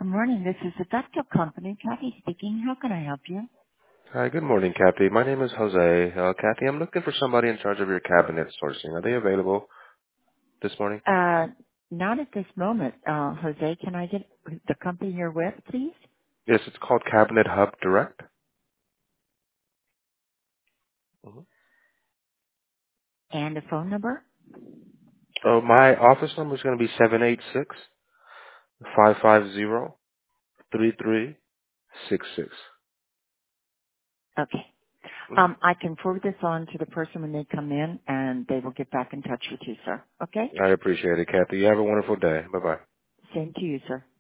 Good morning. This is the Vector Company. Kathy speaking. How can I help you? Hi, good morning, Kathy. My name is Jose. Kathy, I'm looking for somebody in charge of your cabinet sourcing. Are they available this morning? Not at this moment. Jose, can I get the company you're with, please? Yes, it's called Cabinet Hub Direct. hmm And the phone number? So my office number is going to be 786-550-3366. Okay. I can forward this on to the person when they come in, and they will get back in touch with you, sir. Okay? I appreciate it, Kathy. You have a wonderful day. Bye-bye. Same to you, sir.